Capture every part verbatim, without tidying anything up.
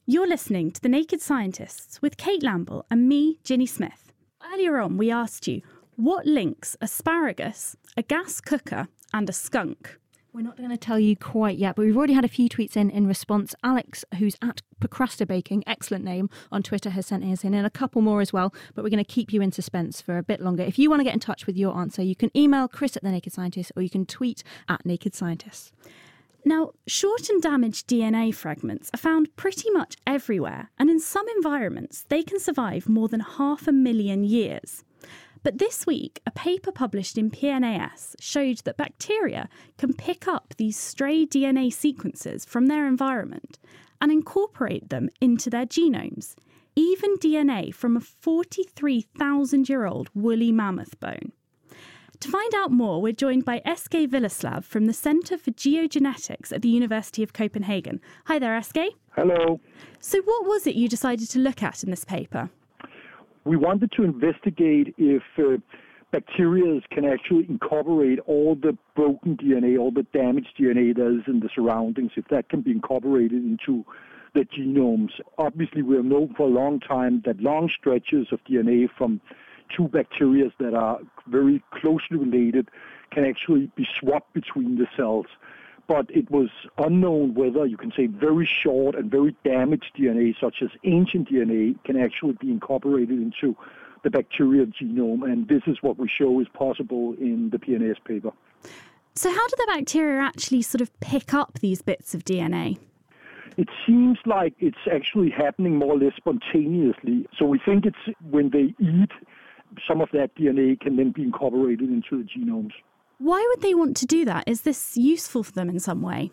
You're listening to The Naked Scientists with Kate Lamble and me, Ginny Smith. Earlier on, we asked you, what links asparagus, a gas cooker and a skunk? We're not going to tell you quite yet, but we've already had a few tweets in in response. Alex, who's at Procrastibaking, excellent name, on Twitter, has sent his in, and a couple more as well, but we're going to keep you in suspense for a bit longer. If you want to get in touch with your answer, you can email Chris at The Naked Scientist, or you can tweet at Naked Scientists. Now, short and damaged D N A fragments are found pretty much everywhere, and in some environments, they can survive more than half a million years. But this week, a paper published in P N A S showed that bacteria can pick up these stray D N A sequences from their environment and incorporate them into their genomes, even D N A from a forty-three thousand year old woolly mammoth bone. To find out more, we're joined by Eske Willeslav from the Centre for Geogenetics at the University of Copenhagen. Hi there, Eske. Hello. So what was it you decided to look at in this paper? We wanted to investigate if uh, bacteria can actually incorporate all the broken D N A, all the damaged D N A that is in the surroundings, if that can be incorporated into the genomes. Obviously, we have known for a long time that long stretches of D N A from two bacteria that are very closely related can actually be swapped between the cells. But it was unknown whether, you can say, very short and very damaged D N A, such as ancient D N A, can actually be incorporated into the bacterial genome. And this is what we show is possible in the P N A S paper. So how do the bacteria actually sort of pick up these bits of D N A? It seems like it's actually happening more or less spontaneously. So we think it's when they eat, some of that D N A can then be incorporated into the genomes. Why would they want to do that? Is this useful for them in some way?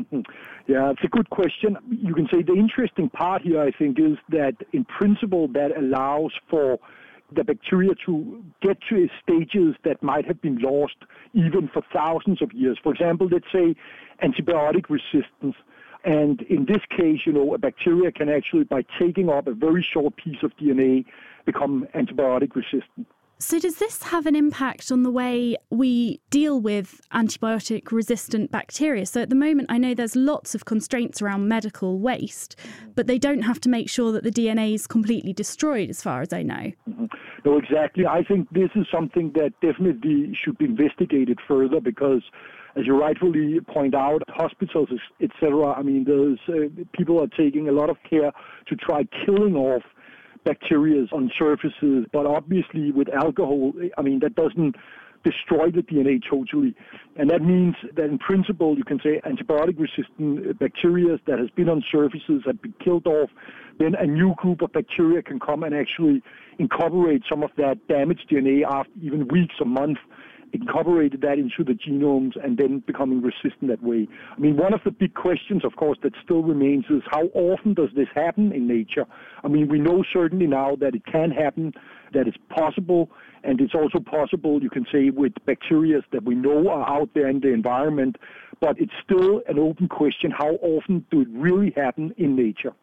Yeah, it's a good question. You can say the interesting part here, I think, is that in principle that allows for the bacteria to get to stages that might have been lost even for thousands of years. For example, let's say antibiotic resistance. And in this case, you know, a bacteria can actually, by taking up a very short piece of D N A, become antibiotic resistant. So does this have an impact on the way we deal with antibiotic-resistant bacteria? So at the moment, I know there's lots of constraints around medical waste, but they don't have to make sure that the D N A is completely destroyed, as far as I know. Mm-hmm. No, exactly. I think this is something that definitely should be investigated further because, as you rightfully point out, hospitals, et cetera, I mean, there's uh, people are taking a lot of care to try killing off bacteria on surfaces, but obviously with alcohol, I mean, that doesn't destroy the D N A totally. And that means that in principle, you can say antibiotic-resistant bacteria that has been on surfaces have been killed off, then a new group of bacteria can come and actually incorporate some of that damaged D N A after even weeks or months, incorporated that into the genomes and then becoming resistant that way. I mean, one of the big questions, of course, that still remains is how often does this happen in nature? I mean, we know certainly now that it can happen, that it's possible, and it's also possible, you can say, with bacteria that we know are out there in the environment, but it's still an open question, how often do it really happen in nature?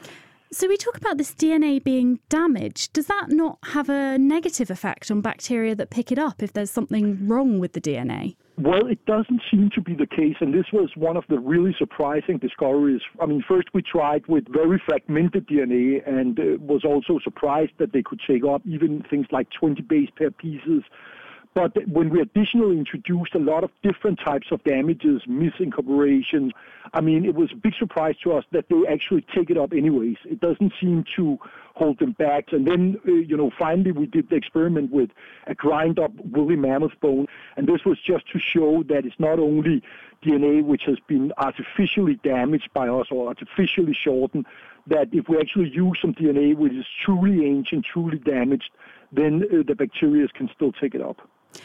So we talk about this D N A being damaged. Does that not have a negative effect on bacteria that pick it up if there's something wrong with the D N A? Well, it doesn't seem to be the case, and this was one of the really surprising discoveries. I mean, first we tried with very fragmented D N A and uh, was also surprised that they could take up even things like twenty base pair pieces. But when we additionally introduced a lot of different types of damages, misincorporations, I mean, it was a big surprise to us that they actually take it up anyways. It doesn't seem to hold them back. And then, uh, you know, finally we did the experiment with a grind-up woolly mammoth bone. And this was just to show that it's not only D N A which has been artificially damaged by us or artificially shortened, that if we actually use some D N A which is truly ancient, truly damaged, then uh, the bacteria can still take it up.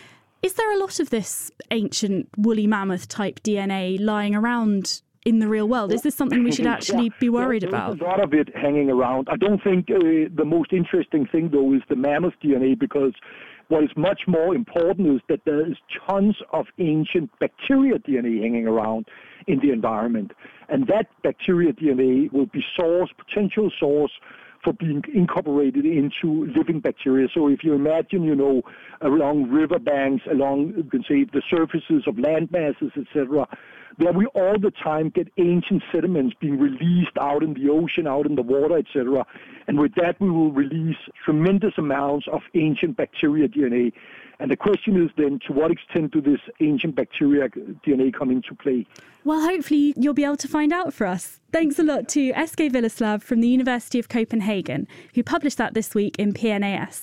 Is there a lot of this ancient woolly mammoth type D N A lying around in the real world? Is this something we should actually yeah, be worried yeah, about? There's a lot of it hanging around. I don't think uh, the most interesting thing, though, is the mammoth D N A, because what is much more important is that there is tons of ancient bacteria D N A hanging around in the environment. And that bacteria D N A will be source, potential source for being incorporated into living bacteria. So if you imagine, you know, along riverbanks, along, you can say, the surfaces of land masses, et cetera, there we all the time get ancient sediments being released out in the ocean, out in the water, et cetera. And with that, we will release tremendous amounts of ancient bacteria D N A. And the question is then, to what extent do this ancient bacteria D N A come into play? Well, hopefully you'll be able to find out for us. Thanks a lot to Eske Willeslav from the University of Copenhagen, who published that this week in P N A S.